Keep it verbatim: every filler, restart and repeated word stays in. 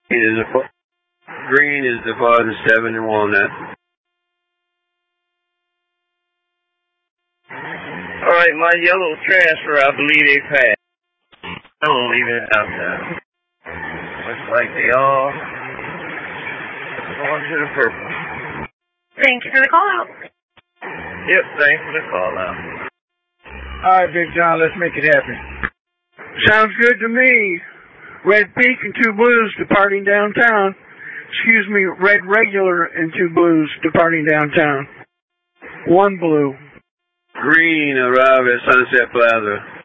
Is a, green is the bottom seven in Walnut. Alright, my yellow transfer, I believe they passed. I don't leave it out there. Looks like they all going to the purple. Thank you for the call out. Yep, thanks for the call out. Alright, Big John, let's make it happen. Sounds good to me. Red Pink and two blues departing downtown. Excuse me, red regular and two blues departing downtown. One blue. Green arrive at Sunset Plaza.